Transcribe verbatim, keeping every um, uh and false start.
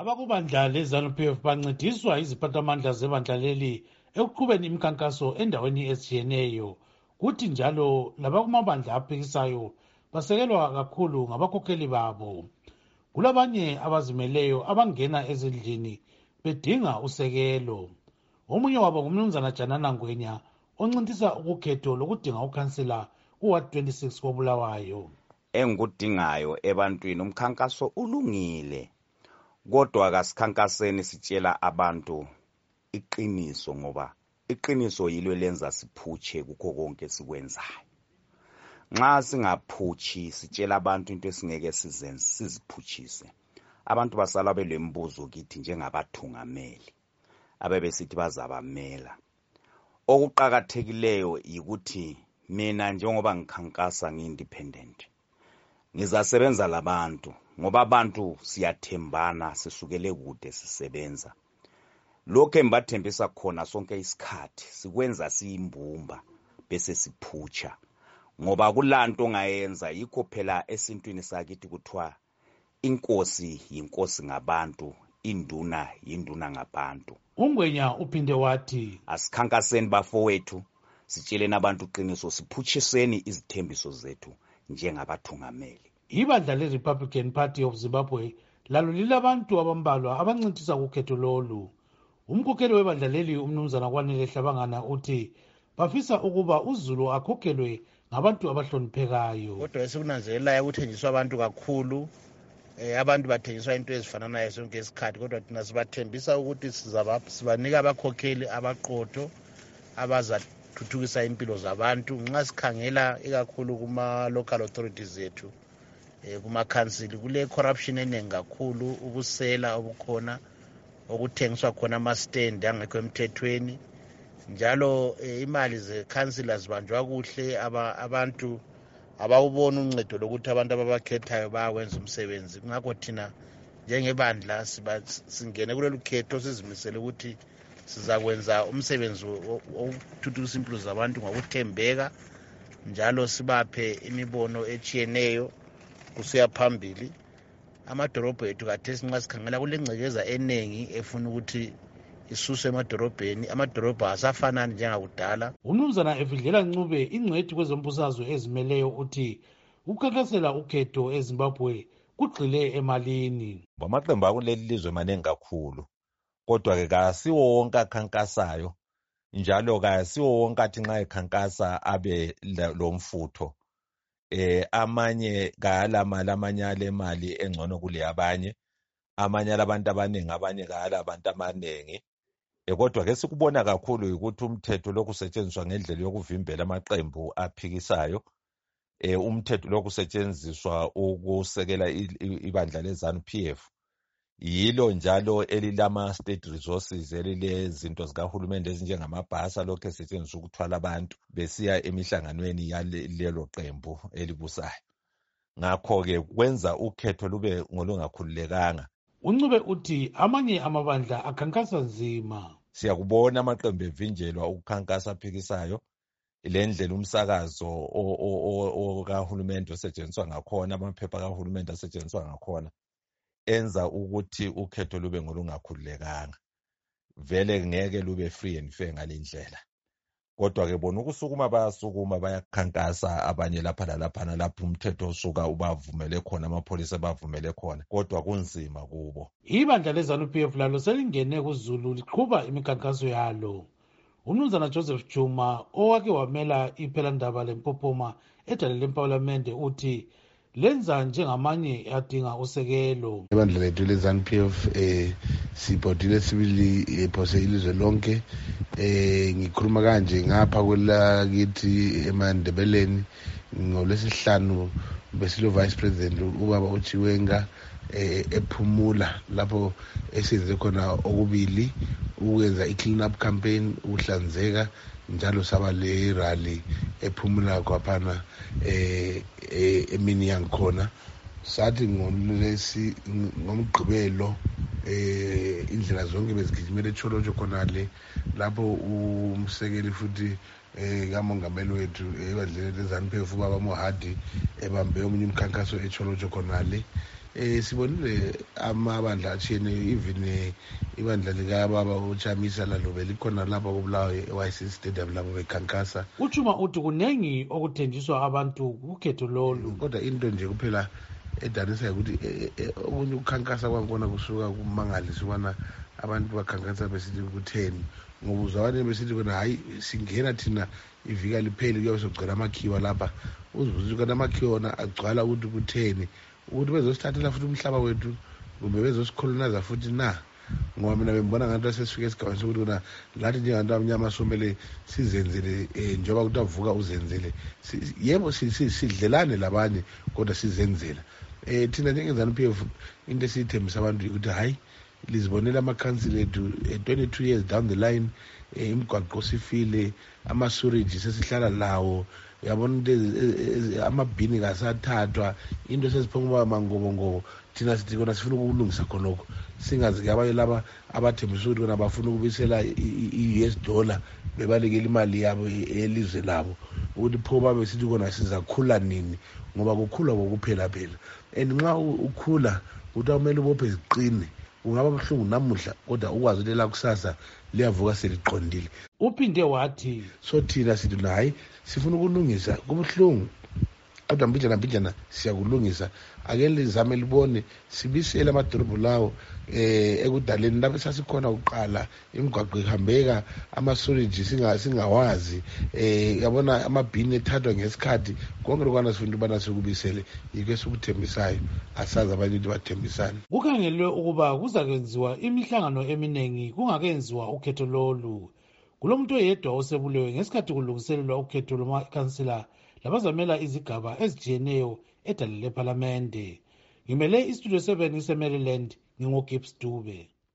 Abakubandla le-ZANU-P F bancediswa iziphathamandla zebandla leli ekuqhubeni imikhankaso endaweni ezitshiyeneyo, kuthi njalo labakumabandla aphikisayo basekelwa kakhulu ngabakhokheli babo. Kulabanye abazimeleyo abangena ezindlini bedinga usekelo. Omunye wabo ngumnumzana Janana Ngwenya oncintisa ukukhetho lokudinga ukhansila kuward twenty-six koBulawayo. Engikudingayo ebantwini umkhankaso ulungile, kodwa kasikhankaseni sitshela abantu iqiniso, ngoba iqiniso yilo lenza siphutshe kukho konke sikwenzayo. Nxa singaphutshi sitshela abantu into esingeke sizenze siziphuthise, abantu basala belembuzo kithi njengabathungameli abebesithi bazabamela. Okuqakathekileyo yikuthi mina njengoba ngikhankasa ngi-independent ngizasebenza labantu, ngoba abantu siyathembana, sisukele kude sisebenza. Lokho embathembisa khona sonke isikhathi sikwenza siyimbumba bese siphutsha, ngoba kulanto ongayenza. Yikho phela esintwini sakithi kuthiwa inkosi yinkosi ngabantu, induna yinduna ngabantu. UNgwenya uphinde wathi asikhankaseni bafowethu, sitsheleni abantu iqiniso, siphutshiseni izithembiso zethu njengabathungameli. Ibandla le-Republican Party of Zimbabwe lalo lilabantu abambalwa abancintisa ukhetho lolu. Umkhokheli webandla leli umnumzana Kwanele Hlabangana uthi bafisa ukuba uZulu akhokhelwe ngabantu abahloniphekayo. Kodwa esikunanzelelayo ukuthenjiswa abantu kakhulu, eh, abantu bathenjiswa into ezifananayo sonke isikhathi, kodwa thina sibathembisa ukuthi sibanika abakhokheli abaqotho abazathuthukisa impilo zabantu. Nxa sikhangela ikakhulu kuma-local authorities zethu, eh, kuma-council, kule corruption enengi kakhulu, ubusela obukhona, okuthengiswa khona ama-stand angekho emthethweni, njalo eh, imali ze-council zibanjwa kuhle. Aba, abantu abawubona uncedo lokuthi abantu ababakhethayo bayawenza umsebenzi. Ngakho thina njengebandla singene kulolu khetho sizimisele ukuthi sizakwenza umsebenzi wokuthuthukisa impilo zabantu ngokuthembeka, njalo sibaphe imibono etshiyeneyo kusiya phambili. Amadolobho ethu khathesi nxa sikhangela kulengcekeza enengi efuna ukuthi isuswe emadolobheni. Amadolobho asafanani njengakudala. Umnumzana Efidlela Ncube, ingcwethi kwezombusazwe ezimeleyo, uthi ukukhankasela ukhetho eZimbabwe kugxile emalini. Amaqembu akuleli lizwe manengi kakhulu, kodwa ke kasiwo wonke akhankasayo, njalo kasiwo wonke athi nxa ekhankasa abe lomfutho. Eh, amanye kala mali, amanye ale mali engcono kule abanye, amanye alabantu abanengi, abanye kala abantu abanengi. E, kodwa ke sikubona kakhulu ukuthi umthetho lokhu usetshenziswa ngendlela yokuvimbela amaqembu aphikisayo. E, umthetho lokhu usetshenziswa ukusekela ibandla le-ZANU-P F. Yilo njalo elilama-state resources, elilezinto zikahulumende ezinjengamabhasi lokhu esetshenziswa ukuthwala abantu besiya emihlanganweni yalelo qembu elibusayo. Ngakho-ke kwenza ukhetho lube ngolungakhululekanga. uNcube uthi amanye amabandla akhankasa nzima. Siyakubona amaqembu evinjelwa ukukhankasa aphikisayo, le ndlela umsakazo okahulumende osetshenziswa ngakhona, amaphepha kahulumende asetshenziswa ngakhona, enza ukuthi ukhetho lube ngolungakhululekanga. Vele ngeke lube free and fair ngalindlela. Kodwa ke bona ukusukuma bayasukuma bayakhankasa, abanye lapha lalaphana lapho umthetho osuka ubavumele khona, amapholisa bavumele khona, kodwa kunzima kubo. Ibandla le-ZANU-P F lalo selingene kuZulu liqhuba imikhankaso yalo. Umnumzana Joseph Juma owake wamela iPhelandaba leMpophoma edale leParliamente uthi lenza njengamanye adinga usekelo. Ibandla lethu le-ZANU-P F eh sibhodile sibili ephose ilizwe lonke. Eh ngikhuluma kanje ngapha kwelakithi eMandebeleni ngolwesihlanu besilo vice president ubaba uChiwenga eh ephumula, lapho esenze khona okubili, ukwenza i-clean up campaign, uhlanzeka, njalo saba le rally ephumula kwaphana eh emini yangikhona. Sathi ngolesi ngomgqibelo eh indlela zonke bezigijimela eCholotsho khona le, lapho umsekeli futhi eh kamongameli wethu ebandleni le-ZANU-P F ubaba Mohadi ebambe omunye umkhankaso eCholotsho khona le. eh sibonile amabandla atshiyeneyo even ibandla likababa uChamisa lalo belikhona lapha kubulawayo e-Y C Stadium lapho bekhankasa. uChuma uthi kunengi okuthenjiswa abantu kukhetho lolu, kodwa into nje kuphela edanisa ukuthi okunye ukukhankasa kwakhona kusuka kumangalisa ubana abantu bakhankasa besithi kutheni, ngoba uzawani besithi kona hayi singena thina ivika lipheli kuyabe sogcwala amakhiwa lapha, uzibuza ukuthi amakhiwa wona agcwala ukuthi kutheni, ukuthi bezosithathela futhi umhlaba wethu kumbe bezosikoloniza futhi na. Ngoba mina bembona ngathi sesifike esigabeni sokuthi kona lathi njengabantu abamnyama somele sizenzele njengoba kuthi avuka uzenzele, yebo sidlelane labanye kodwa sizenzela. Eh thina njengezanu P F into esiyithembisa abantu ukuthi hayi lizibonela amakhansila ethu twenty-two years down the line, imigwaqo sifile, ama-sewerage sesihlala lawo, yabona into amabhini kasathathwa, into sesiphuma mangobongobo. Thina sithi kona sifuna ukulungisa khonokho, singazi abanye laba abathembisa ukuthi kona bafuna ukubisela i-U S dollar bebalekela imali yabo elizwe labo, ukuthi pho babe sithi kona sizakhula nini, ngoba kukhula kokuphela phela. And nxa ukhula ukuthi awumele ubophe ziqine, ungaba buhlungu namuhla kodwa ukwazi ukuthi la kusasa liyavuka seliqondile. Uphinde wathi so thina sithi hayi sifuna ukulungisa, kubuhlungu kodwa mbijana mbijana siyakulungisa. Ake lizame libone sibisele amadorobho lawo eh ekudaleni lapho sasikhona uqala imigwaqo ihambeka, ama-storage singawazi, eh yabona amabhini ethathwa ngesikhathi, konke lokwana sifuna ubana sikubisele, yike sikuthembisayo, asazi abanye ukuthi bathembisana. Kukhangelwe ukuba kuzakwenziwa imihlangano eminengi kungakenziwa ukhetho lolu. Kulomuntu oyedwa osebulewe ngesikhathi kulungiselelwa ukhetho lomakhansila labazamela izigaba ezijiyeneyo edale lephalamende. Ngimele istudio seven ise Maryland, ngingo Gibbs Dube.